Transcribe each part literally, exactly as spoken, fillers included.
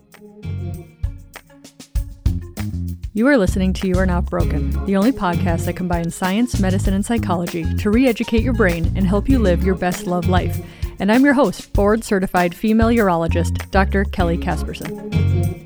You are listening to You Are Not Broken, the only podcast that combines science, medicine, and psychology to re-educate your brain and help you live your best love life. And I'm your host, board-certified female urologist, Doctor Kelly Casperson.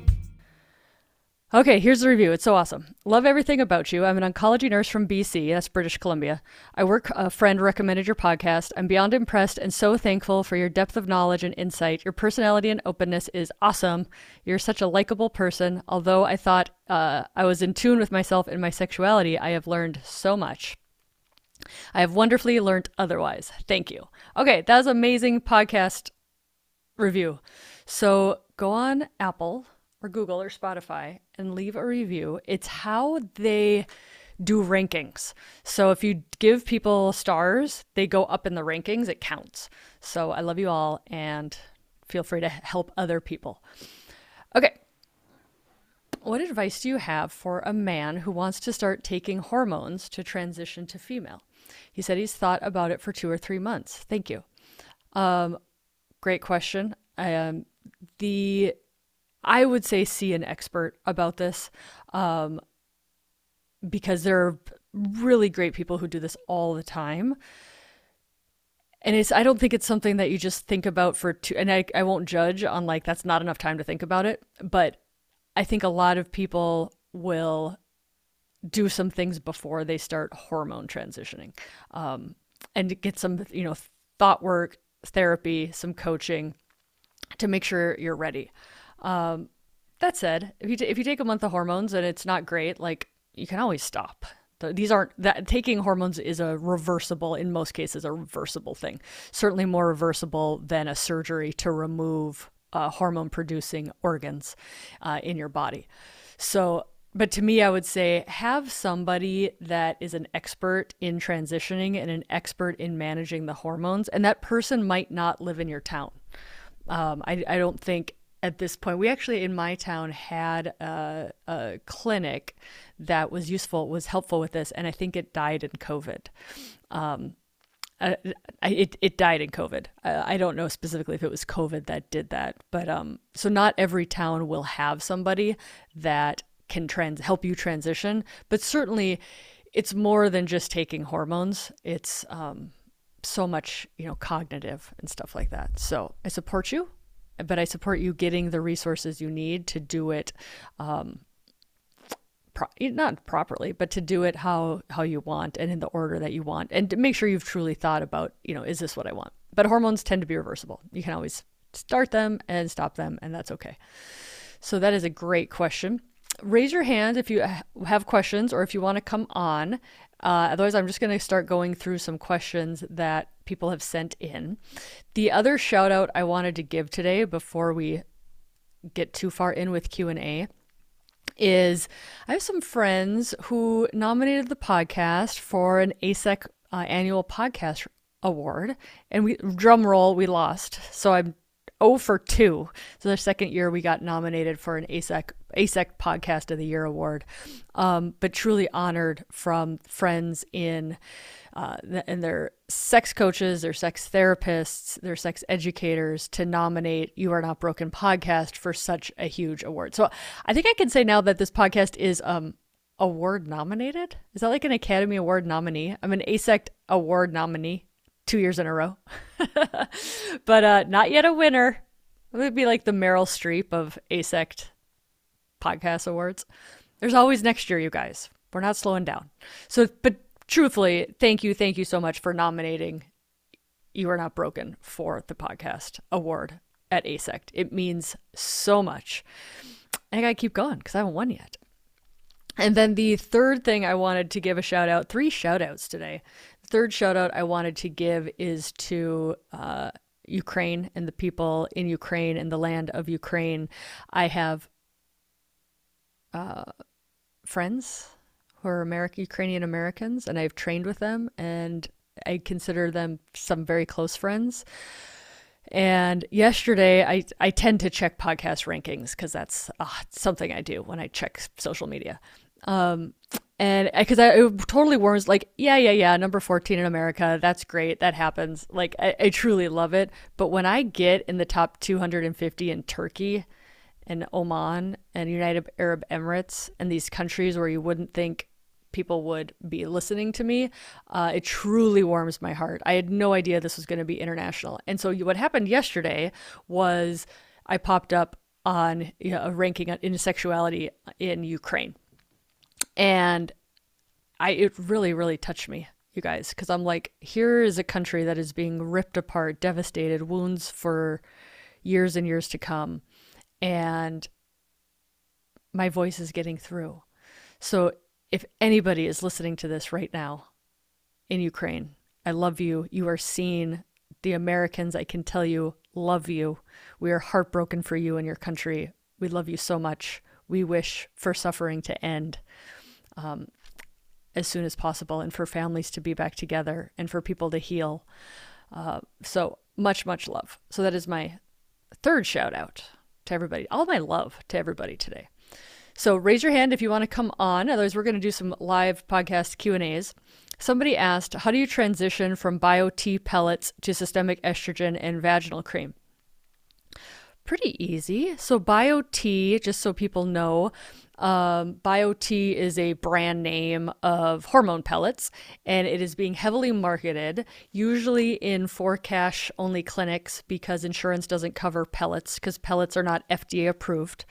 Okay, here's the review. It's so awesome. Love everything about you. I'm an oncology nurse from B C, that's British Columbia. I work, a friend recommended your podcast. I'm beyond impressed and so thankful for your depth of knowledge and insight. Your personality and openness is awesome. You're such a likable person. Although I thought uh, I was in tune with myself and my sexuality, I have learned so much. I have wonderfully learned otherwise. Thank you. Okay, that was an amazing podcast review. So go on Apple or Google or Spotify and leave a review. It's how they do rankings. So if you give people stars, they go up in the rankings. It counts. So I love you all and feel free to help other people. Okay. What advice do you have for a man who wants to start taking hormones to transition to female? He said he's thought about it for two or three months. Thank you. Um, great question. Um, the I would say see an expert about this um, because there are really great people who do this all the time. And it's I don't think it's something that you just think about for two, and I, I won't judge on like that's not enough time to think about it. But I think a lot of people will do some things before they start hormone transitioning um, and get some, you know, thought work, therapy, some coaching to make sure you're ready. Um, that said, if you, t- if you take a month of hormones and it's not great, like you can always stop. These aren't that taking hormones is a reversible, in most cases, a reversible thing. Certainly more reversible than a surgery to remove uh, hormone producing organs uh, in your body. So, but to me, I would say have somebody that is an expert in transitioning and an expert in managing the hormones. And that person might not live in your town. Um, I, I don't think at this point, we actually in my town had a, a clinic that was useful, was helpful with this. And I think it died in COVID. Um, I, I, it, it died in COVID. I, I don't know specifically if it was COVID that did that, but um, so not every town will have somebody that can trans help you transition, but certainly it's more than just taking hormones. It's um, so much, you know, cognitive and stuff like that. So I support you. But I support you getting the resources you need to do it, um, pro- not properly, but to do it how, how you want and in the order that you want, and to make sure you've truly thought about, you know, is this what I want? But hormones tend to be reversible. You can always start them and stop them, and that's okay. So that is a great question. Raise your hand if you have questions or if you want to come on. Uh, otherwise, I'm just going to start going through some questions that people have sent in. The other shout out I wanted to give today before we get too far in with Q and A is I have some friends who nominated the podcast for an A S E C uh, annual podcast award, and we drum roll, we lost. So I'm oh for two. So the second year we got nominated for an A S E C A S E C Podcast of the Year award, um, but truly honored from friends in uh, and their sex coaches, their sex therapists, their sex educators to nominate You Are Not Broken podcast for such a huge award. So I think I can say now that this podcast is um, award nominated. Is that like an Academy Award nominee? I'm an A S E C award nominee two years in a row, but uh, not yet a winner. It would be like the Meryl Streep of A S E C podcast awards. There's always next year, you guys. We're not slowing down. So, but truthfully, thank you. Thank you so much for nominating You Are Not Broken for the podcast award at A S E C. It means so much. And I got to keep going because I haven't won yet. And then the third thing I wanted to give a shout out, three shout outs today. The third shout out I wanted to give is to uh, Ukraine and the people in Ukraine and the land of Ukraine. I have uh, friends who are American, Ukrainian Americans, and I've trained with them, and I consider them some very close friends. And yesterday, I, I tend to check podcast rankings because that's uh, something I do when I check social media. Um, and because I, it totally warms, like, yeah, yeah, yeah, number fourteen in America, that's great, that happens. Like, I, I truly love it. But when I get in the top two hundred fifty in Turkey and Oman and United Arab Emirates and these countries where you wouldn't think people would be listening to me, uh, it truly warms my heart. I had no idea this was going to be international. And so what happened yesterday was I popped up on you know, a ranking in sexuality in Ukraine. And I it really, really touched me, you guys, because I'm like, here is a country that is being ripped apart, devastated, wounds for years and years to come. And my voice is getting through. So if anybody is listening to this right now in Ukraine, I love you. You are seen. The Americans, I can tell you, love you. We are heartbroken for you and your country. We love you so much. We wish for suffering to end um, as soon as possible, and for families to be back together, and for people to heal. Uh, so much, much love. So that is my third shout out to everybody. All my love to everybody today. So raise your hand if you want to come on. Otherwise, we're going to do some live podcast Q and A's. Somebody asked, how do you transition from Bio-T pellets to systemic estrogen and vaginal cream? Pretty easy. So Bio-T, just so people know, um, Bio-T is a brand name of hormone pellets, and it is being heavily marketed, usually in for cash only clinics, because insurance doesn't cover pellets, because pellets are not F D A approved.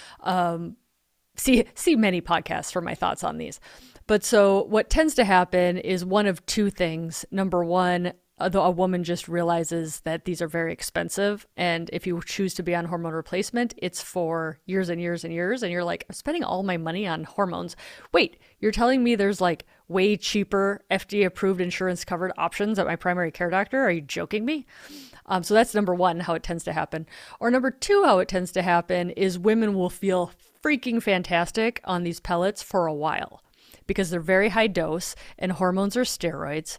Um, see, see many podcasts for my thoughts on these. But so what tends to happen is one of two things. Number one, a woman just realizes that these are very expensive. And if you choose to be on hormone replacement, it's for years and years and years. And you're like, I'm spending all my money on hormones. Wait, you're telling me there's like way cheaper F D A approved insurance covered options at my primary care doctor? Are you joking me? Um, so that's number one, how it tends to happen. Or number two, how it tends to happen is women will feel freaking fantastic on these pellets for a while because they're very high dose and hormones are steroids.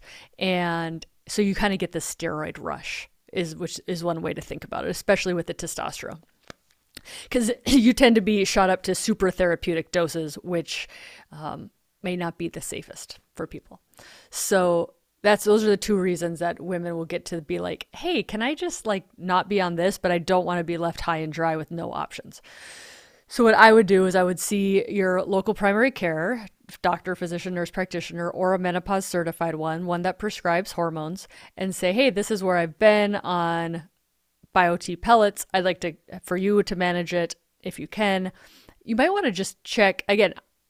And so you kind of get this steroid rush, is which is one way to think about it, especially with the testosterone. Because you tend to be shot up to super therapeutic doses, which um, may not be the safest for people. So that's those are the two reasons that women will get to be like, hey, can I just like not be on this, but I don't want to be left high and dry with no options. So what I would do is I would see your local primary care doctor, physician, nurse practitioner, or a menopause certified one, one that prescribes hormones, and say, hey, this is where I've been on Bio-T pellets. I'd like to, for you to manage it if you can. You might want to just check, again,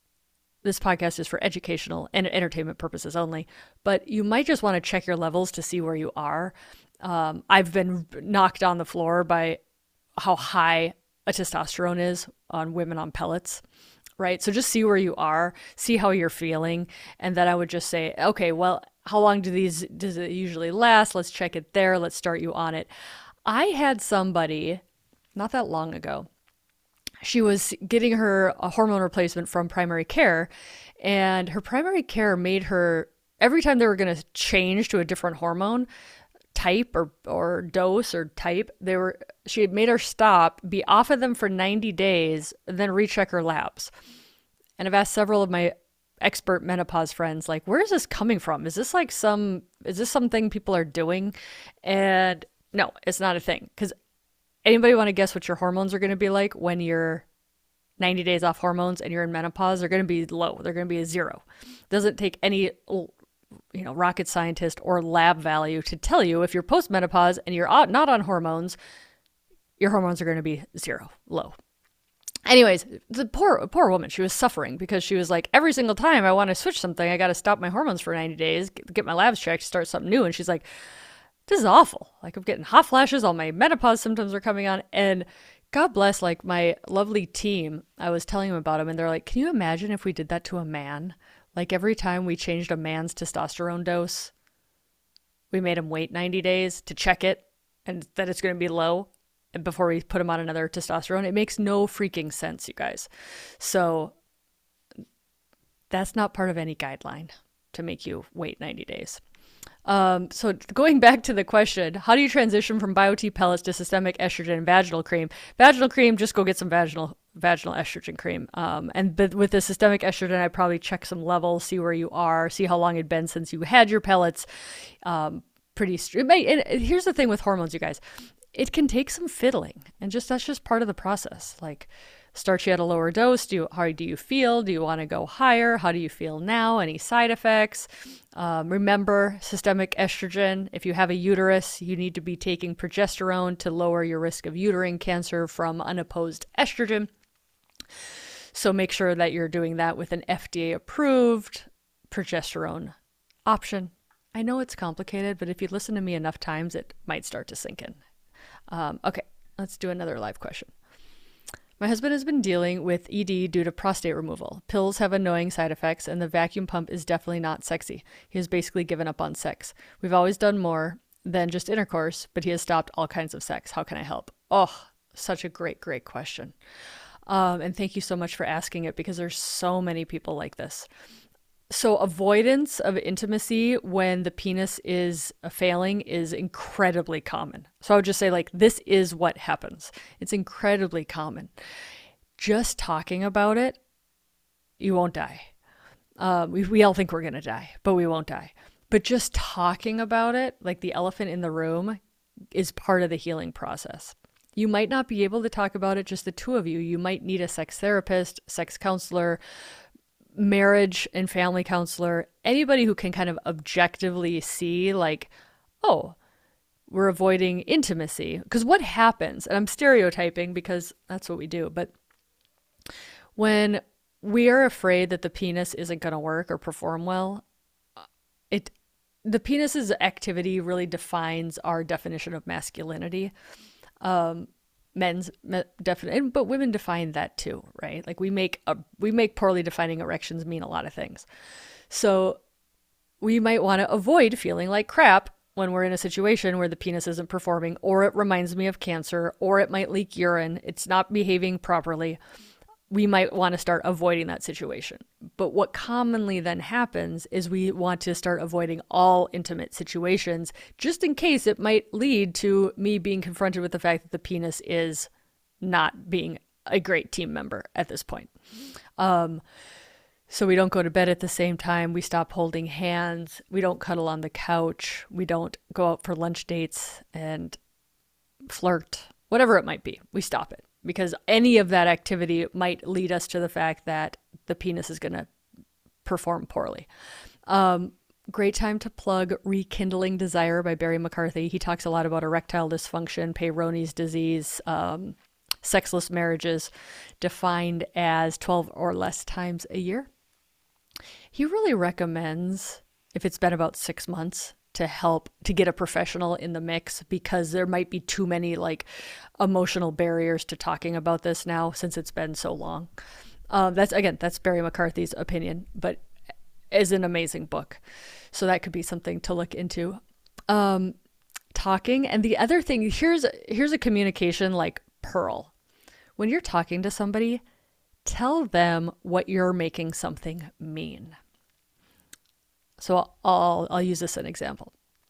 this podcast is for educational and entertainment purposes only, but you might just want to check your levels to see where you are. Um, I've been knocked on the floor by how high a testosterone is on women on pellets. Right? So just see where you are, see how you're feeling. And then I would just say, okay, well, how long do these, does it usually last? Let's check it there. Let's start you on it. I had somebody not that long ago, she was getting her a hormone replacement from primary care, and her primary care made her, every time they were going to change to a different hormone type or, or dose or type, they were, she had made her stop, be off of them for ninety days, and then recheck her labs. And I've asked several of my expert menopause friends, like, where is this coming from? Is this like some, is this something people are doing? And no, it's not a thing. Because anybody want to guess what your hormones are going to be like when you're ninety days off hormones and you're in menopause? They're going to be low. They're going to be a zero. It doesn't take any you know, rocket scientist or lab value to tell you if you're post-menopause and you're not on hormones, your hormones are going to be zero, low. Anyways, the poor poor woman, she was suffering because she was like, every single time I want to switch something, I got to stop my hormones for ninety days, get my labs checked, start something new. And she's like, this is awful. Like, I'm getting hot flashes, all my menopause symptoms are coming on. And God bless, like, my lovely team, I was telling them about them, and they're like, can you imagine if we did that to a man? Like, every time we changed a man's testosterone dose, we made him wait ninety days to check it and that it's going to be low before we put him on another testosterone. It makes no freaking sense, you guys. So that's not part of any guideline to make you wait ninety days. Um, so going back to the question, how do you transition from Bio-T pellets to systemic estrogen and vaginal cream? Vaginal cream, just go get some vaginal vaginal estrogen cream. Um, and but with the systemic estrogen, I probably check some levels, see where you are, see how long it'd been since you had your pellets. Um, pretty st- and here's the thing with hormones, you guys. it can take some fiddling, and just that's just part of the process. Like, start you at a lower dose. Do you, how do you feel? Do you want to go higher? How do you feel now? Any side effects? Um, remember, systemic estrogen. If you have a uterus, you need to be taking progesterone to lower your risk of uterine cancer from unopposed estrogen. So make sure that you're doing that with an F D A-approved progesterone option. I know it's complicated, but if you listen to me enough times, it might start to sink in. Um, okay, let's do another live question. My husband has been dealing with E D due to prostate removal. Pills have annoying side effects, and the vacuum pump is definitely not sexy. He has basically given up on sex. We've always done more than just intercourse, but he has stopped all kinds of sex. How can I help? Oh, such a great, great question. Um, and thank you so much for asking it, because there's so many people like this. So avoidance of intimacy when the penis is failing is incredibly common. So I would just say, like, this is what happens. It's incredibly common. Just talking about it, you won't die. Um, we, we all think we're going to die, but we won't die. But just talking about it, like the elephant in the room, is part of the healing process. You might not be able to talk about it, just the two of you. You might need a sex therapist, sex counselor, marriage and family counselor, anybody who can kind of objectively see, like, oh, we're avoiding intimacy. Because what happens, and I'm stereotyping because that's what we do, but when we are afraid that the penis isn't going to work or perform well, it the penis's activity really defines our definition of masculinity. Um, men's definition, but women define that too, right? Like we make a, we make poorly defining erections mean a lot of things. So we might want to avoid feeling like crap when we're in a situation where the penis isn't performing, or it reminds me of cancer, or it might leak urine, it's not behaving properly. We might want to start avoiding that situation. But what commonly then happens is we want to start avoiding all intimate situations, just in case it might lead to me being confronted with the fact that the penis is not being a great team member at this point. Um, so we don't go to bed at the same time. We stop holding hands. We don't cuddle on the couch. We don't go out for lunch dates and flirt, whatever it might be. We stop it. Because any of that activity might lead us to the fact that the penis is going to perform poorly. Um, great time to plug Rekindling Desire by Barry McCarthy. He talks a lot about erectile dysfunction, Peyronie's disease, um, sexless marriages defined as twelve or less times a year. He really recommends, if it's been about six months, to help to get a professional in the mix, because there might be too many like emotional barriers to talking about this now since it's been so long. Um, that's again, that's Barry McCarthy's opinion, but is an amazing book. So that could be something to look into. Um, talking. And the other thing, here's, here's a communication like pearl. When you're talking to somebody, tell them what you're making something mean. So I'll, I'll use this as an example.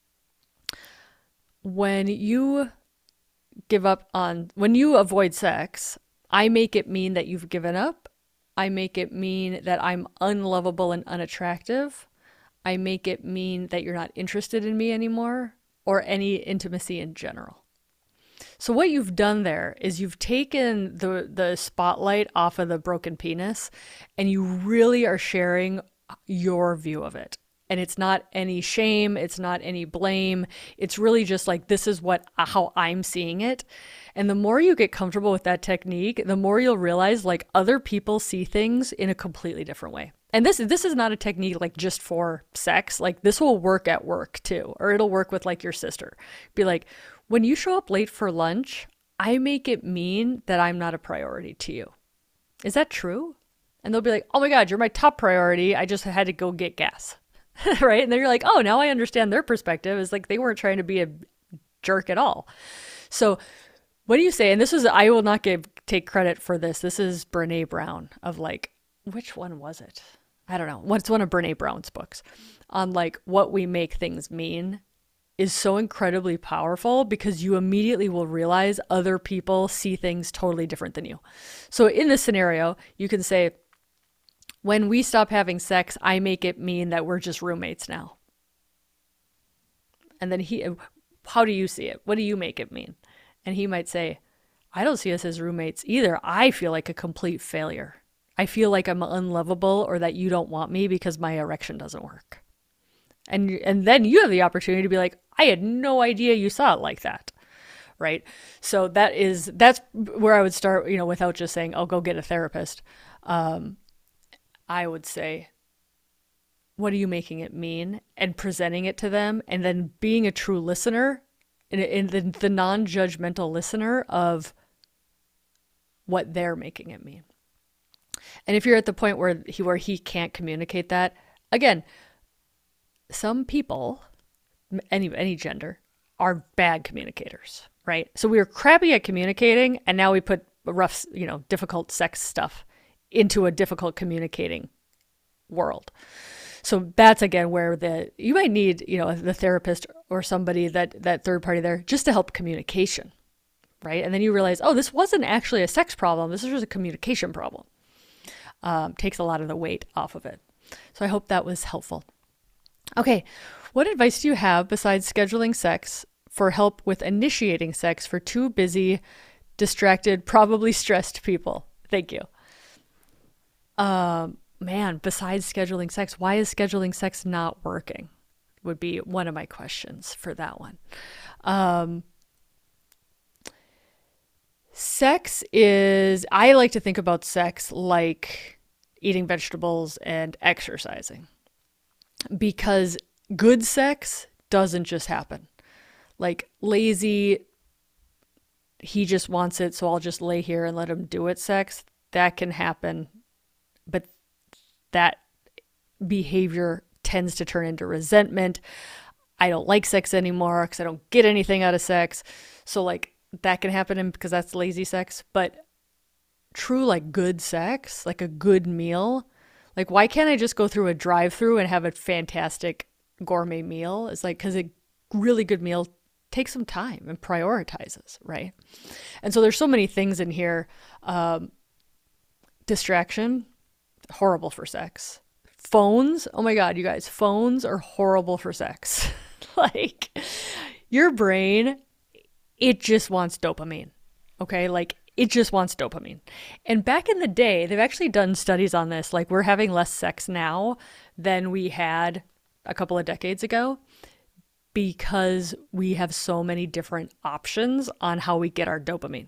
When you give up on, when you avoid sex, I make it mean that you've given up. I make it mean that I'm unlovable and unattractive. I make it mean that you're not interested in me anymore, or any intimacy in general. So what you've done there is you've taken the, the spotlight off of the broken penis, and you really are sharing your view of it. And it's not any shame. It's not any blame. It's really just like, this is what, how I'm seeing it. And the more you get comfortable with that technique, the more you'll realize like other people see things in a completely different way. And this, this is not a technique like just for sex. Like this will work at work too, or it'll work with like your sister. Be like, when you show up late for lunch, I make it mean that I'm not a priority to you. Is that true? And they'll be like, oh my God, you're my top priority. I just had to go get gas. Right? And then you're like, oh, now I understand their perspective. It's like they weren't trying to be a jerk at all. So what do you say? And this is, I will not give take credit for this. This is Brene Brown of like, which one was it? I don't know. What's one of Brene Brown's books on like what we make things mean is so incredibly powerful, because you immediately will realize other people see things totally different than you. So in this scenario, you can say, when we stop having sex, I make it mean that we're just roommates now. And then he, how do you see it? What do you make it mean? And he might say, I don't see us as roommates either. I feel like a complete failure. I feel like I'm unlovable or that you don't want me because my erection doesn't work. And and then you have the opportunity to be like, I had no idea you saw it like that. Right? So that is, that's where I would start, you know, without just saying, oh, go get a therapist. Um, I would say, what are you making it mean? And presenting it to them, and then being a true listener, and, and the, the non-judgmental listener of what they're making it mean. And if you're at the point where he, where he can't communicate that, again, some people, any, any gender, are bad communicators, right? So we were crappy at communicating, and now we put rough, you know, difficult sex stuff into a difficult communicating world. So that's, again, where the you might need, you know, the therapist or somebody, that that third party there, just to help communication, right? And then you realize, oh, this wasn't actually a sex problem. This is just a communication problem. Um, takes a lot of the weight off of it. So I hope that was helpful. Okay, what advice do you have besides scheduling sex for help with initiating sex for two busy, distracted, probably stressed people? Thank you. Um. Man, besides scheduling sex, why is scheduling sex not working? Would be one of my questions for that one. Um, sex is, I like to think about sex like eating vegetables and exercising, because good sex doesn't just happen. Like lazy, he just wants it, so I'll just lay here and let him do it sex, that can happen, but that behavior tends to turn into resentment. I don't like sex anymore because I don't get anything out of sex. So like that can happen because that's lazy sex. But true, like good sex, like a good meal, like why can't I just go through a drive-through and have a fantastic gourmet meal? It's like, because a really good meal takes some time and prioritizes, right? And so there's so many things in here. Um, distraction, horrible for sex. Phones, oh my God, you guys, phones are horrible for sex. Like your brain, it just wants dopamine. Okay. Like it just wants dopamine. And back in the day, they've actually done studies on this. Like we're having less sex now than we had a couple of decades ago, because we have so many different options on how we get our dopamine.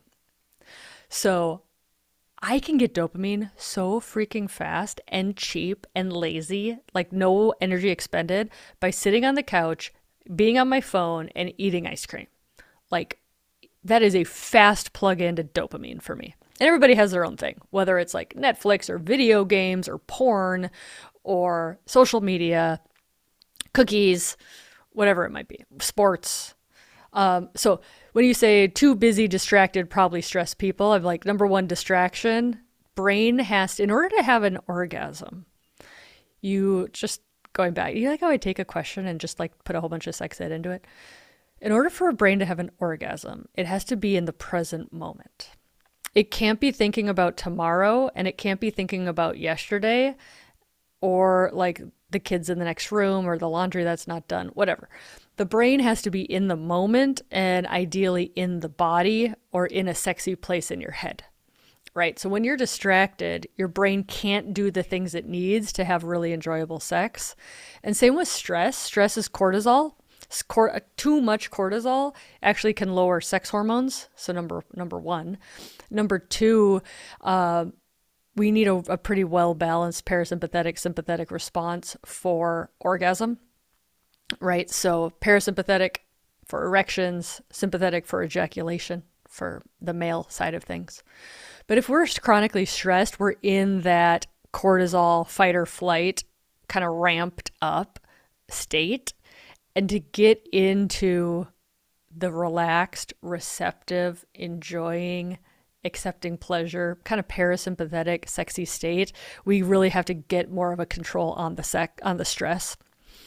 So I can get dopamine so freaking fast and cheap and lazy, like no energy expended, by sitting on the couch, being on my phone, and eating ice cream. Like that is a fast plug-in to dopamine for me. And everybody has their own thing, whether it's like Netflix or video games or porn or social media, cookies, whatever it might be, sports. Um, so when you say too busy, distracted, probably stressed people, I'm like, number one, distraction. Brain has to, in order to have an orgasm, you just going back, you like how I take a question and just like put a whole bunch of sex ed into it. In order for a brain to have an orgasm, it has to be in the present moment. It can't be thinking about tomorrow, and it can't be thinking about yesterday or like the kids in the next room or the laundry that's not done, whatever. The brain has to be in the moment, and ideally in the body or in a sexy place in your head, right? So when you're distracted, your brain can't do the things it needs to have really enjoyable sex. And same with stress. Stress is cortisol. Too much cortisol actually can lower sex hormones. So number number one. Number two, uh, we need a, a pretty well-balanced parasympathetic sympathetic response for orgasm, right? So parasympathetic for erections, sympathetic for ejaculation for the male side of things. But if we're chronically stressed, we're in that cortisol fight or flight kind of ramped up state. And to get into the relaxed, receptive, enjoying, accepting pleasure, kind of parasympathetic, sexy state, we really have to get more of a control on the sec on the stress.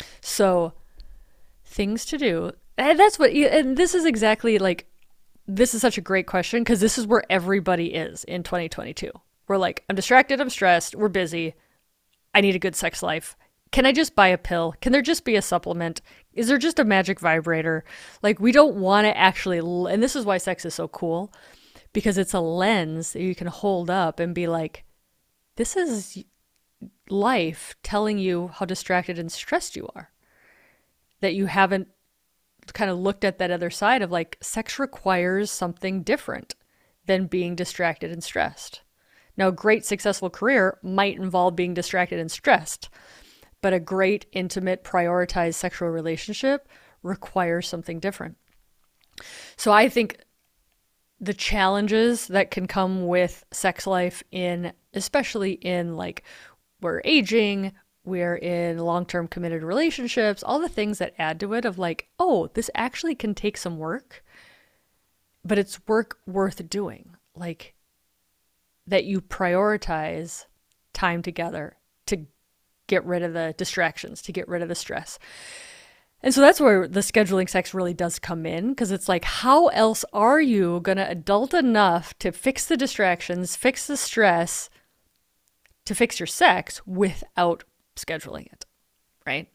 So things to do. And that's what, and this is exactly like, this is such a great question, because this is where everybody is in twenty twenty-two. We're like, I'm distracted, I'm stressed, we're busy, I need a good sex life. can I just buy a pill? Can there just be a supplement? Is there just a magic vibrator? Like, we don't want to actually, and this is why sex is so cool, because it's a lens that you can hold up and be like, this is life telling you how distracted and stressed you are. That you haven't kind of looked at that other side of like, sex requires something different than being distracted and stressed. Now, a great successful career might involve being distracted and stressed, but a great, intimate, prioritized sexual relationship requires something different. So I think the challenges that can come with sex life in, especially in like, we're aging, we're in long-term committed relationships, all the things that add to it of like, oh, this actually can take some work, but it's work worth doing. Like, that you prioritize time together to get rid of the distractions, to get rid of the stress. And so that's where the scheduling sex really does come in, because it's like, how else are you going to adult enough to fix the distractions, fix the stress, to fix your sex without scheduling it, right?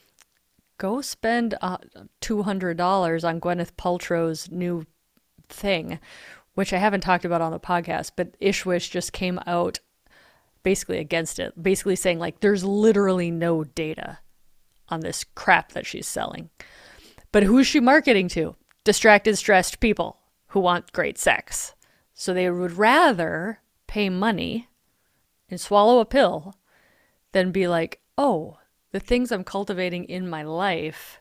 Go spend uh, two hundred dollars on Gwyneth Paltrow's new thing, which I haven't talked about on the podcast, but Ishwish just came out basically against it, basically saying like, there's literally no data on this crap that she's selling. But who's she marketing to? Distracted, stressed people who want great sex. So they would rather pay money and swallow a pill than be like, oh, the things I'm cultivating in my life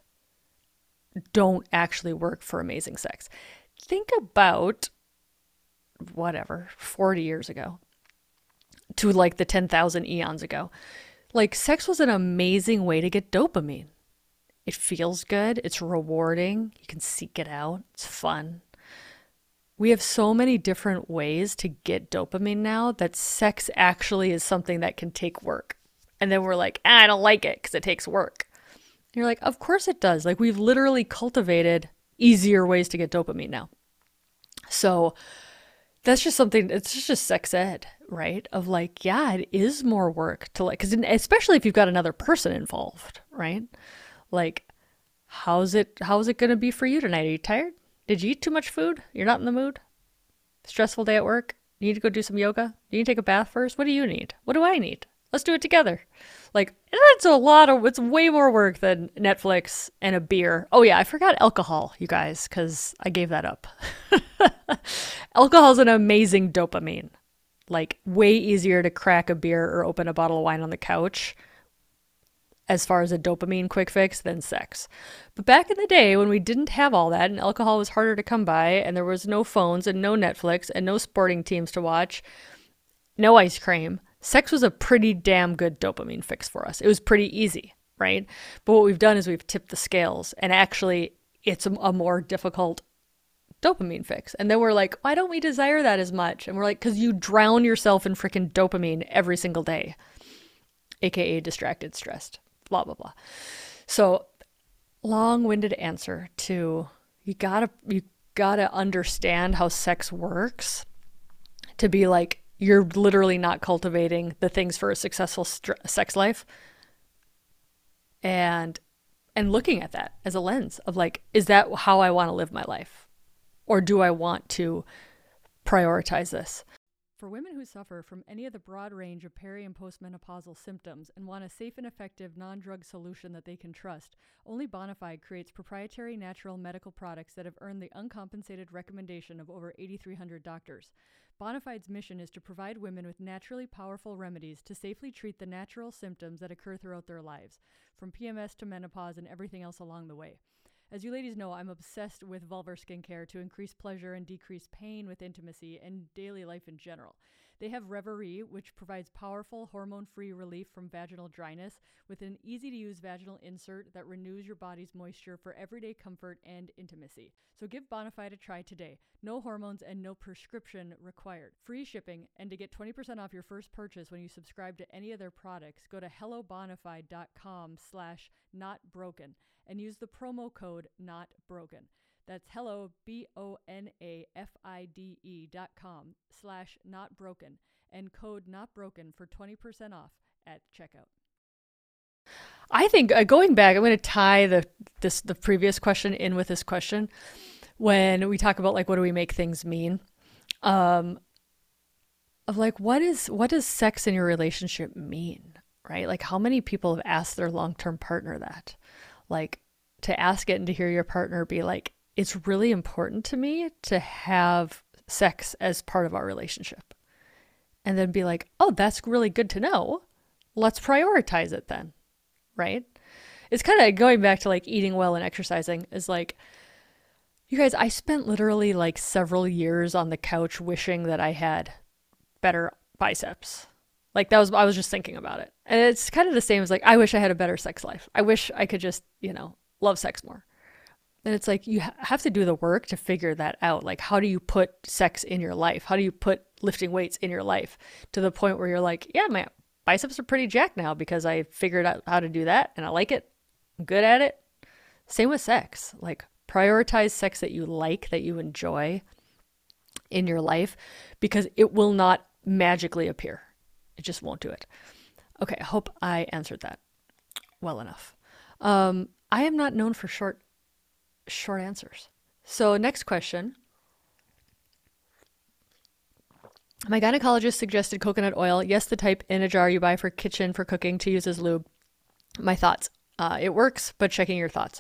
don't actually work for amazing sex. Think about whatever, forty years ago to like the ten thousand eons ago. Like, sex was an amazing way to get dopamine. It feels good. It's rewarding. You can seek it out. It's fun. We have so many different ways to get dopamine now that sex actually is something that can take work. And then we're like, ah, I don't like it because it takes work. And you're like, of course it does. Like, we've literally cultivated easier ways to get dopamine now. So that's just something, it's just sex ed, right? Of like, yeah, it is more work to like, because especially if you've got another person involved, right? Like, how's it, how's it going to be for you tonight? Are you tired? Did you eat too much food? You're not in the mood? Stressful day at work? You need to go do some yoga? Do you need to take a bath first? What do you need? What do I need? Let's do it together. Like, it's a lot of, it's way more work than Netflix and a beer. Oh yeah, I forgot alcohol, you guys, because I gave that up. Alcohol is an amazing dopamine. Like, way easier to crack a beer or open a bottle of wine on the couch as far as a dopamine quick fix than sex. But back in the day when we didn't have all that and alcohol was harder to come by and there was no phones and no Netflix and no sporting teams to watch, no ice cream, sex was a pretty damn good dopamine fix for us. It was pretty easy, right? But what we've done is we've tipped the scales, and actually it's a, a more difficult dopamine fix. And then we're like, why don't we desire that as much? And we're like, because you drown yourself in freaking dopamine every single day, aka distracted, stressed, blah, blah, blah. So long-winded answer to, you gotta, you gotta understand how sex works to be like, you're literally not cultivating the things for a successful st- sex life. And, and looking at that as a lens of like, is that how I want to live my life? Or do I want to prioritize this? For women who suffer from any of the broad range of peri- and postmenopausal symptoms and want a safe and effective non-drug solution that they can trust, Only Bonafide creates proprietary natural medical products that have earned the uncompensated recommendation of over eighty-three hundred doctors. Bonafide's mission is to provide women with naturally powerful remedies to safely treat the natural symptoms that occur throughout their lives, from P M S to menopause and everything else along the way. As you ladies know, I'm obsessed with vulvar skincare to increase pleasure and decrease pain with intimacy and daily life in general. They have Reverie, which provides powerful hormone-free relief from vaginal dryness with an easy-to-use vaginal insert that renews your body's moisture for everyday comfort and intimacy. So give Bonafide a try today. No hormones and no prescription required. Free shipping, and to get twenty percent off your first purchase when you subscribe to any of their products, go to hellobonafide.com slash notbroken and use the promo code notbroken. That's hello, B O N A F I D E dot com slash notbroken and code notbroken for twenty percent off at checkout. I think uh, going back, I'm going to tie the this the previous question in with this question. When we talk about like what do we make things mean, um, of like what is what does sex in your relationship mean, right? Like how many people have asked their long-term partner that, like to ask it and to hear your partner be like, it's really important to me to have sex as part of our relationship, and then be like, oh, that's really good to know. Let's prioritize it then. Right? It's kind of going back to like eating well and exercising is like, you guys, I spent literally like several years on the couch wishing that I had better biceps. Like that was, I was just thinking about it. And it's kind of the same as like, I wish I had a better sex life. I wish I could just, you know, love sex more. And it's like, you ha- have to do the work to figure that out. Like, how do you put sex in your life? How do you put lifting weights in your life to the point where you're like, yeah, man, biceps are pretty jacked now because I figured out how to do that and I like it. I'm good at it. Same with sex. Like prioritize sex that you like, that you enjoy in your life, because it will not magically appear. It just won't do it. Okay, I hope I answered that well enough. Um, I am not known for short, short answers. So next question. My gynecologist suggested coconut oil. Yes, the type in a jar you buy for kitchen for cooking to use as lube. My thoughts. Uh, it works, but checking your thoughts.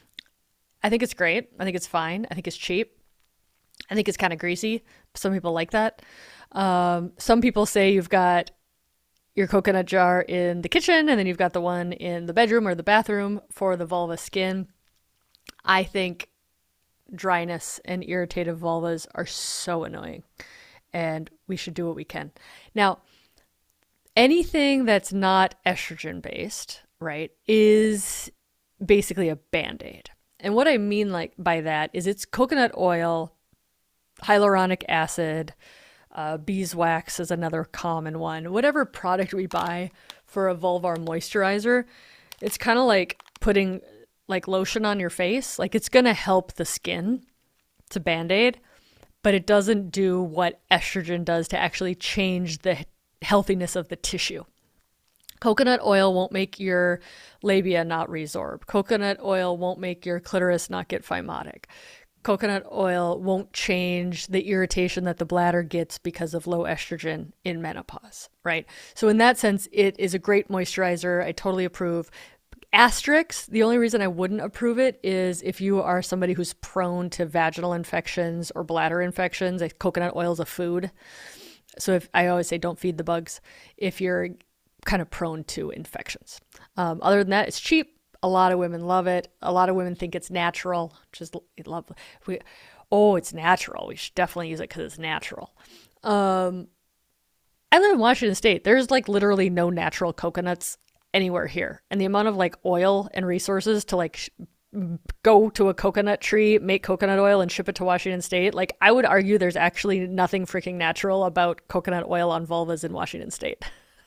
I think it's great. I think it's fine. I think it's cheap. I think it's kind of greasy. Some people like that. Um, some people say you've got your coconut jar in the kitchen and then you've got the one in the bedroom or the bathroom for the vulva skin. I think dryness and irritative vulvas are so annoying. And we should do what we can. Now, anything that's not estrogen based, right, is basically a Band-Aid. And what I mean like by that is it's coconut oil, hyaluronic acid, uh, beeswax is another common one. Whatever product we buy for a vulvar moisturizer, it's kind of like putting like lotion on your face. Like it's going to help the skin. It's a Band-Aid. But it doesn't do what estrogen does to actually change the healthiness of the tissue. Coconut oil won't make your labia not resorb. Coconut oil won't make your clitoris not get phimotic. Coconut oil won't change the irritation that the bladder gets because of low estrogen in menopause, right? So in that sense, it is a great moisturizer. I totally approve. Asterisk, the only reason I wouldn't approve it is if you are somebody who's prone to vaginal infections or bladder infections. Like coconut oil is a food. So if I always say don't feed the bugs if you're kind of prone to infections. Um, other than that, it's cheap. A lot of women love it. A lot of women think it's natural. Just love we oh, it's natural. We should definitely use it because it's natural. Um, I live in Washington State. There's like literally no natural coconuts anywhere here, and the amount of like oil and resources to like sh- go to a coconut tree, make coconut oil and ship it to Washington State, like I would argue there's actually nothing freaking natural about coconut oil on vulvas in Washington State.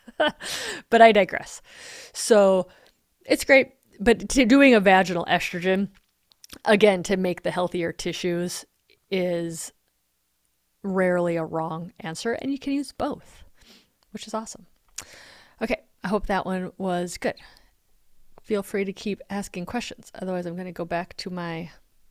But I digress. So it's great, but to doing a vaginal estrogen again to make the healthier tissues is rarely a wrong answer, and you can use both, which is awesome. Okay, I hope that one was good. Feel free to keep asking questions. Otherwise, I'm going to go back to my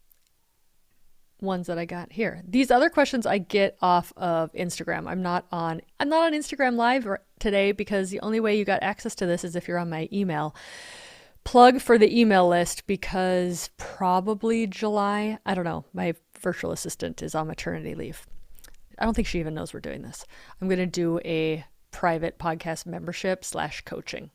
ones that I got here. These other questions I get off of Instagram. I'm not on I'm not on Instagram Live today because the only way you got access to this is if you're on my email. Plug for the email list because probably July, I don't know, my virtual assistant is on maternity leave. I don't think she even knows we're doing this. I'm going to do a private podcast membership slash coaching.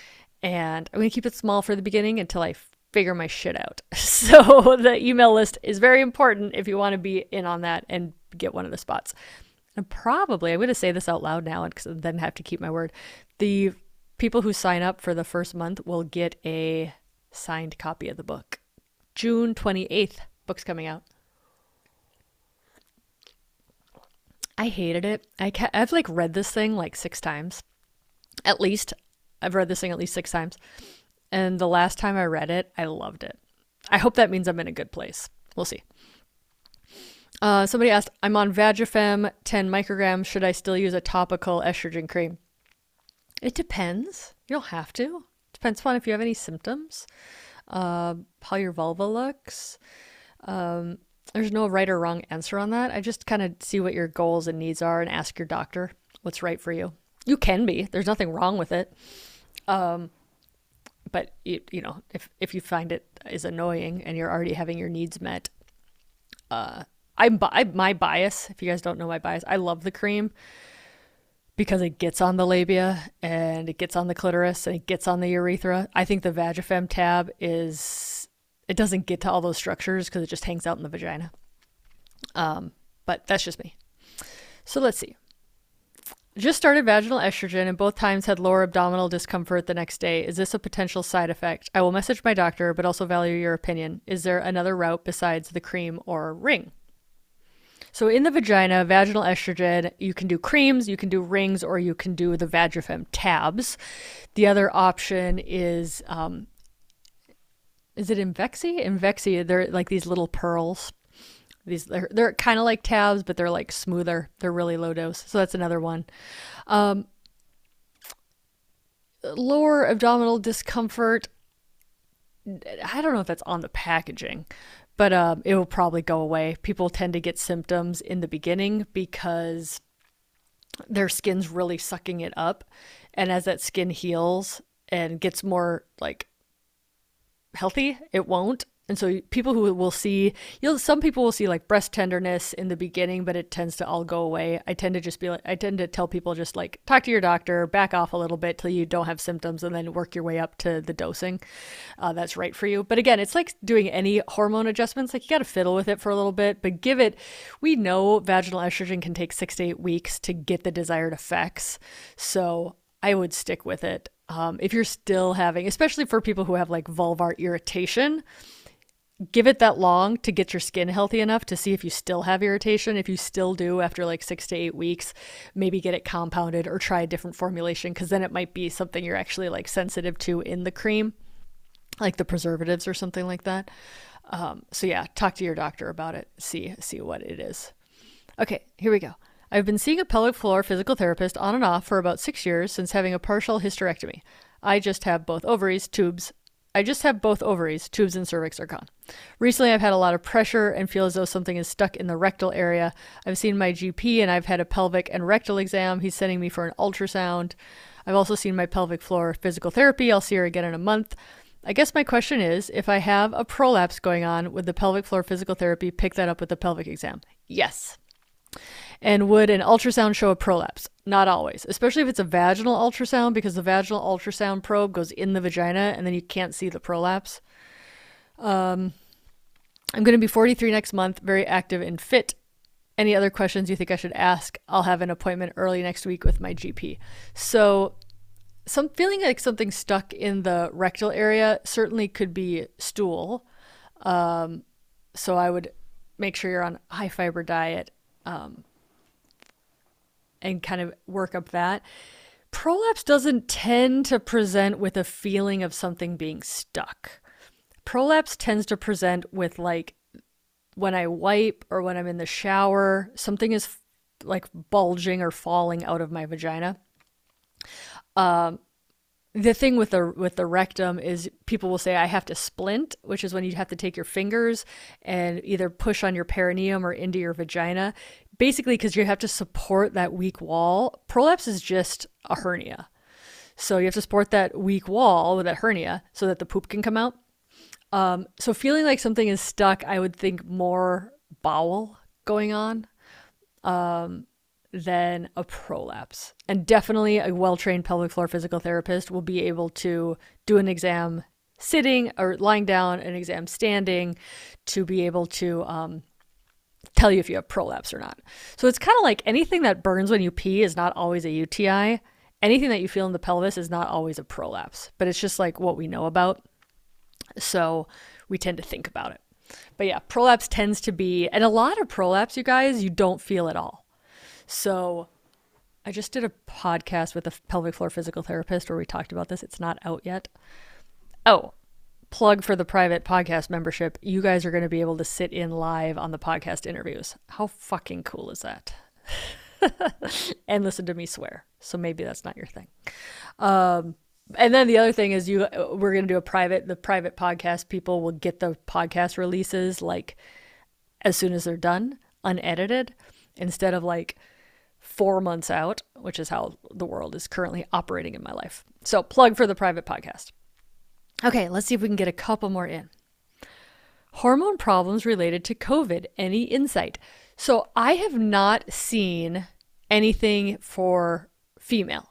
And I'm going to keep it small for the beginning until I figure my shit out. So the email list is very important if you want to be in on that and get one of the spots. And probably, I'm going to say this out loud now because then have to keep my word. The people who sign up for the first month will get a signed copy of the book. June twenty-eighth, book's coming out. I hated it. I ca- I've like read this thing like six times. At least. I've read this thing at least six times. And the last time I read it, I loved it. I hope that means I'm in a good place. We'll see. Uh, somebody asked, I'm on Vagifem ten micrograms. Should I still use a topical estrogen cream? It depends. You don't have to. Depends on if you have any symptoms, uh, how your vulva looks. Um, there's no right or wrong answer on that. I just kind of see what your goals and needs are and ask your doctor what's right for you. You can be. There's nothing wrong with it. Um, but, you, you know, if, if you find it is annoying and you're already having your needs met, uh, I'm, I, my bias, if you guys don't know my bias, I love the cream because it gets on the labia and it gets on the clitoris and it gets on the urethra. I think the Vagifem tab is, it doesn't get to all those structures because it just hangs out in the vagina. Um, but that's just me. So let's see. Just started vaginal estrogen and both times had lower abdominal discomfort the next day. Is this a potential side effect? I will message my doctor, but also value your opinion. Is there another route besides the cream or ring? So in the vagina, vaginal estrogen, you can do creams, you can do rings, or you can do the Vagifem tabs. The other option is, um, is it Imvexi? Imvexi, they're like these little pearls. These They're, they're kind of like tabs, but they're like smoother. They're really low dose. So that's another one. Um, lower abdominal discomfort. I don't know if that's on the packaging, but um, it will probably go away. People tend to get symptoms in the beginning because their skin's really sucking it up. And as that skin heals and gets more like healthy, it won't. And so people who will see, you'll, some people will see like breast tenderness in the beginning, but it tends to all go away. I tend to just be like, I tend to tell people just like talk to your doctor, back off a little bit till you don't have symptoms and then work your way up to the dosing uh, that's right for you. But again, it's like doing any hormone adjustments. Like you got to fiddle with it for a little bit, but give it, we know vaginal estrogen can take six to eight weeks to get the desired effects. So I would stick with it. Um, if you're still having, especially for people who have like vulvar irritation, give it that long to get your skin healthy enough to see if you still have irritation. If you still do after like six to eight weeks, maybe get it compounded or try a different formulation, because then it might be something you're actually like sensitive to in the cream, like the preservatives or something like that. Um, so yeah, talk to your doctor about it. See, see what it is. Okay, here we go. I've been seeing a pelvic floor physical therapist on and off for about six years since having a partial hysterectomy. I just have both ovaries, tubes, I just have both ovaries, tubes and cervix are gone. Recently, I've had a lot of pressure and feel as though something is stuck in the rectal area. I've seen my G P and I've had a pelvic and rectal exam. He's sending me for an ultrasound. I've also seen my pelvic floor physical therapy. I'll see her again in a month. I guess my question is, if I have a prolapse going on, would the pelvic floor physical therapy pick that up with the pelvic exam? Yes. And would an ultrasound show a prolapse? Not always, especially if it's a vaginal ultrasound, because the vaginal ultrasound probe goes in the vagina and then you can't see the prolapse. Um, I'm going to be forty-three next month, very active and fit. Any other questions you think I should ask? I'll have an appointment early next week with my G P. So some feeling like something stuck in the rectal area certainly could be stool. Um, so I would make sure you're on a high fiber diet. Um, and kind of work up that. Prolapse doesn't tend to present with a feeling of something being stuck. Prolapse tends to present with like when I wipe or when I'm in the shower, something is f- like bulging or falling out of my vagina. Um, the thing with the with the rectum is people will say I have to splint, which is when you have to take your fingers and either push on your perineum or into your vagina, basically because you have to support that weak wall. Prolapse is just a hernia. So you have to support that weak wall with that hernia so that the poop can come out. Um, so feeling like something is stuck, I would think more bowel going on. Um, than a prolapse. And definitely a well-trained pelvic floor physical therapist will be able to do an exam sitting or lying down, an exam standing, to be able to um, tell you if you have prolapse or not. So it's kind of like anything that burns when you pee is not always a U T I. Anything that you feel in the pelvis is not always a prolapse, but it's just like what we know about. So we tend to think about it. But yeah, prolapse tends to be, and a lot of prolapse, you guys, you don't feel at all. So I just did a podcast with a pelvic floor physical therapist where we talked about this. It's not out yet. Oh, plug for the private podcast membership. You guys are going to be able to sit in live on the podcast interviews. How fucking cool is that? And listen to me swear. So maybe that's not your thing. Um, and then the other thing is you, we're going to do a private, the private podcast. People will get the podcast releases like as soon as they're done, unedited, instead of like four months out, which is how the world is currently operating in my life. So plug for the private podcast. Okay, let's see if we can get a couple more in. Hormone problems related to COVID. Any insight? So I have not seen anything for female.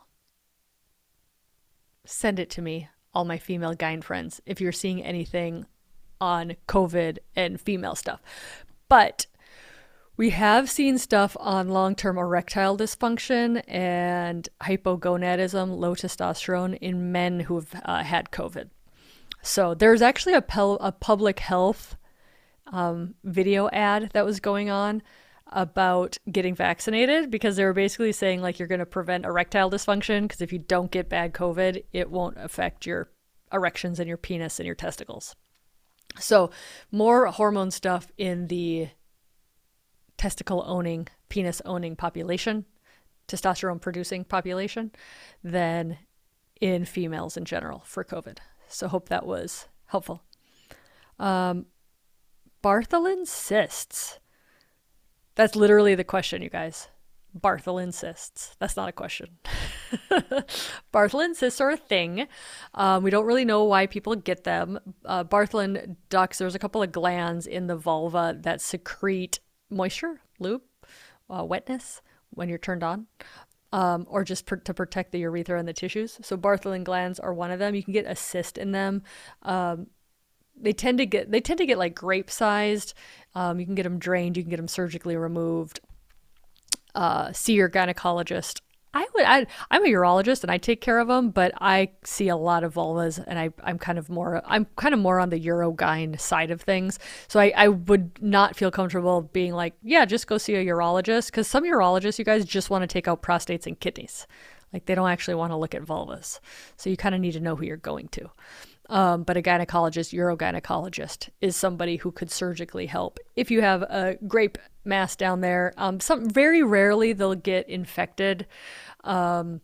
Send it to me, all my female gyne friends, if you're seeing anything on COVID and female stuff. But we have seen stuff on long-term erectile dysfunction and hypogonadism, low testosterone in men who've uh, had COVID. So there's actually a, pel- a public health um, video ad that was going on about getting vaccinated, because they were basically saying like you're going to prevent erectile dysfunction, because if you don't get bad COVID, it won't affect your erections and your penis and your testicles. So more hormone stuff in the testicle owning, penis owning population, testosterone producing population, than in females in general for COVID. So hope that was helpful. Um, Bartholin cysts. That's literally the question, you guys. Bartholin cysts. That's not a question. Bartholin cysts are a thing. Um, we don't really know why people get them. Uh, Bartholin ducts, there's a couple of glands in the vulva that secrete moisture, lube, uh, wetness when you're turned on, um, or just per- to protect the urethra and the tissues. So Bartholin glands are one of them. You can get a cyst in them. Um, They tend to get, they tend to get like grape sized. Um, you can get them drained. You can get them surgically removed. Uh, see your gynecologist. I would, I, I'm a urologist and I take care of them, but I see a lot of vulvas, and I, I'm kind of more, I'm kind of more on the urogyne side of things. So I, I would not feel comfortable being like, yeah, just go see a urologist. Cause some urologists, you guys just want to take out prostates and kidneys. Like they don't actually want to look at vulvas. So you kind of need to know who you're going to. Um, but a gynecologist, urogynecologist, is somebody who could surgically help if you have a grape mass down there. Um, some very rarely they'll get infected, um,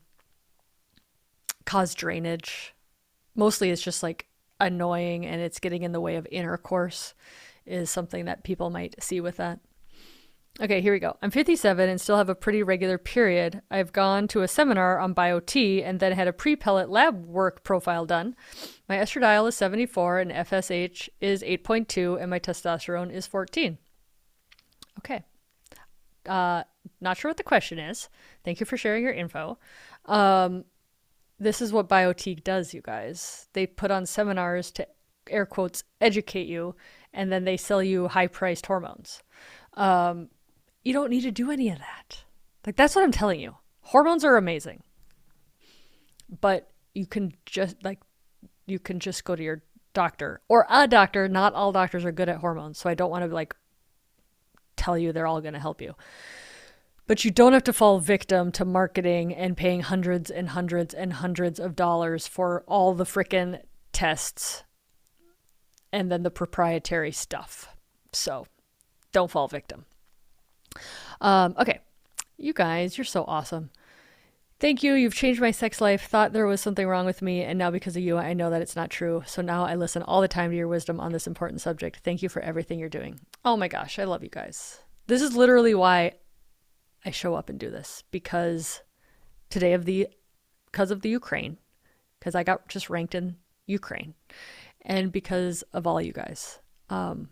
cause drainage. Mostly it's just like annoying and it's getting in the way of intercourse is something that people might see with that. Okay, here we go. I'm fifty-seven and still have a pretty regular period. I've gone to a seminar on Bio-T and then had a pre-pellet lab work profile done. My estradiol is seventy-four and F S H is eight point two and my testosterone is fourteen. Okay. Uh, not sure what the question is. Thank you for sharing your info. Um, this is what Bio-T does, you guys. They put on seminars to, air quotes, educate you, and then they sell you high-priced hormones. Um, You don't need to do any of that. Like, that's what I'm telling you. Hormones are amazing. But you can just, like, you can just go to your doctor or a doctor. Not all doctors are good at hormones. So I don't want to, like, tell you they're all going to help you. But you don't have to fall victim to marketing and paying hundreds and hundreds and hundreds of dollars for all the frickin' tests and then the proprietary stuff. So don't fall victim. Um, okay. You guys, you're so awesome. Thank you. You've changed my sex life. Thought there was something wrong with me. And now because of you, I know that it's not true. So now I listen all the time to your wisdom on this important subject. Thank you for everything you're doing. Oh my gosh. I love you guys. This is literally why I show up and do this, because today of the, because of the Ukraine, because I got just ranked in Ukraine, and because of all you guys. Um,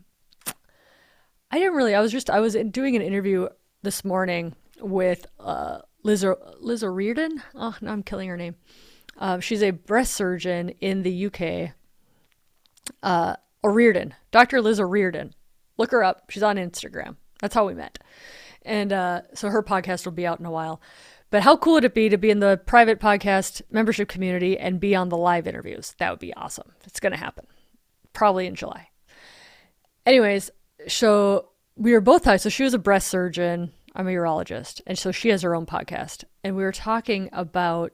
I didn't really, I was just, I was doing an interview this morning with uh, Liz, Liz O'Riordan. Oh, now I'm killing her name. Uh, she's a breast surgeon in the U K. Uh, O'Riordan, Doctor Liz O'Riordan. Look her up. She's on Instagram. That's how we met. And uh, so her podcast will be out in a while. But how cool would it be to be in the private podcast membership community and be on the live interviews? That would be awesome. It's going to happen. Probably in July. Anyways, so we were both, so she was a breast surgeon. I'm a urologist. And so she has her own podcast. And we were talking about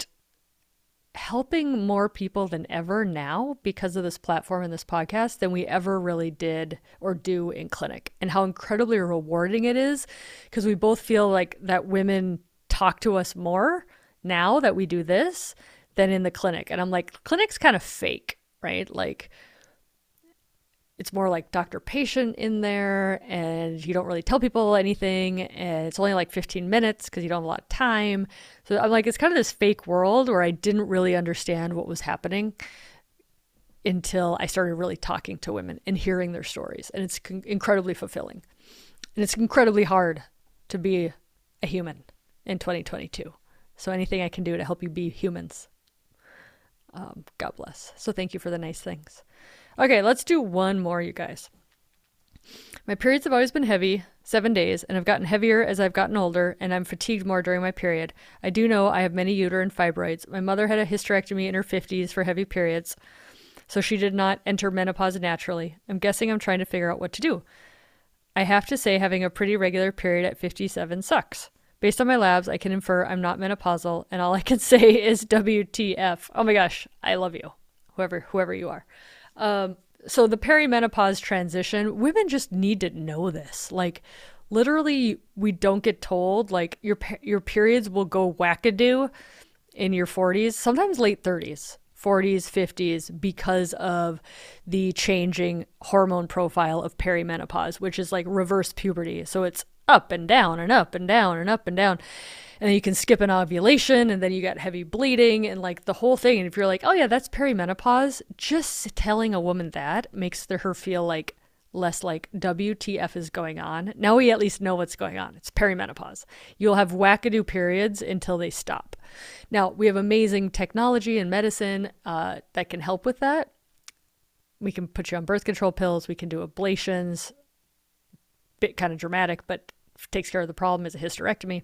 helping more people than ever now because of this platform and this podcast than we ever really did or do in clinic, and how incredibly rewarding it is, because we both feel like that women talk to us more now that we do this than in the clinic. And I'm like, clinic's kind of fake, right? Like, it's more like doctor-patient in there, and you don't really tell people anything, and it's only like fifteen minutes because you don't have a lot of time. So I'm like, it's kind of this fake world where I didn't really understand what was happening until I started really talking to women and hearing their stories. And it's con- incredibly fulfilling. And it's incredibly hard to be a human in twenty twenty-two. So anything I can do to help you be humans, um, God bless. So thank you for the nice things. Okay, let's do one more, you guys. My periods have always been heavy, seven days, and have gotten heavier as I've gotten older, and I'm fatigued more during my period. I do know I have many uterine fibroids. My mother had a hysterectomy in her fifties for heavy periods, so she did not enter menopause naturally. I'm guessing I'm trying to figure out what to do. I have to say having a pretty regular period at fifty-seven sucks. Based on my labs, I can infer I'm not menopausal, and all I can say is W T F. Oh my gosh, I love you, whoever whoever you are. Um, so the perimenopause transition, women just need to know this. Like, literally, we don't get told, like, your your periods will go wackadoo in your forties, sometimes late thirties, forties, fifties, because of the changing hormone profile of perimenopause, which is like reverse puberty. So it's up and down and up and down and up and down. And then you can skip an ovulation, and then you got heavy bleeding and like the whole thing. And if you're like, oh yeah, that's perimenopause, just telling a woman that makes the, her feel like less like W T F is going on. Now we at least know what's going on. It's perimenopause. You'll have wackadoo periods until they stop. Now we have amazing technology and medicine uh, that can help with that. We can put you on birth control pills. We can do ablations. Bit kind of dramatic, but takes care of the problem, is a hysterectomy.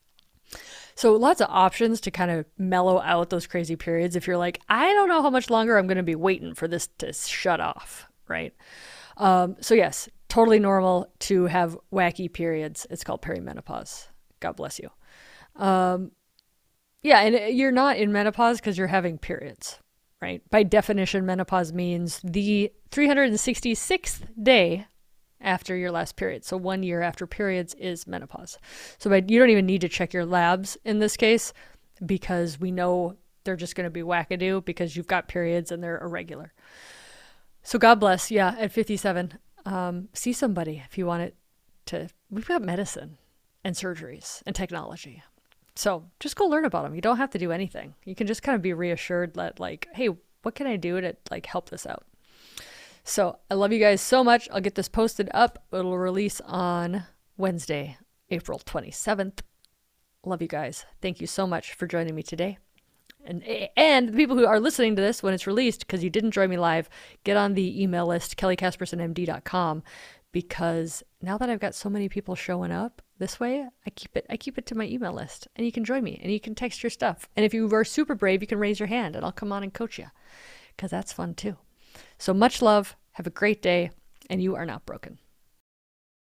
So lots of options to kind of mellow out those crazy periods if you're like, I don't know how much longer I'm going to be waiting for this to shut off, right? Um, so yes, totally normal to have wacky periods. It's called perimenopause. God bless you. Um, yeah, and you're not in menopause because you're having periods, right? By definition, menopause means the three hundred sixty-sixth day after your last period. So one year after periods is menopause. So but you don't even need to check your labs in this case, because we know they're just going to be wackadoo because you've got periods and they're irregular. So God bless. Yeah, at fifty-seven, um, see somebody if you want it to. We've got medicine and surgeries and technology. So just go learn about them. You don't have to do anything. You can just kind of be reassured that, like, hey, what can I do to like help this out? So I love you guys so much. I'll get this posted up. It'll release on Wednesday, April twenty-seventh. Love you guys. Thank you so much for joining me today. And and the people who are listening to this when it's released, because you didn't join me live, get on the email list, kelly casperson m d dot com, because now that I've got so many people showing up this way, I keep it I keep it to my email list, and you can join me and you can text your stuff. And if you are super brave, you can raise your hand and I'll come on and coach you, because that's fun too. So much love. Have a great day, and you are not broken.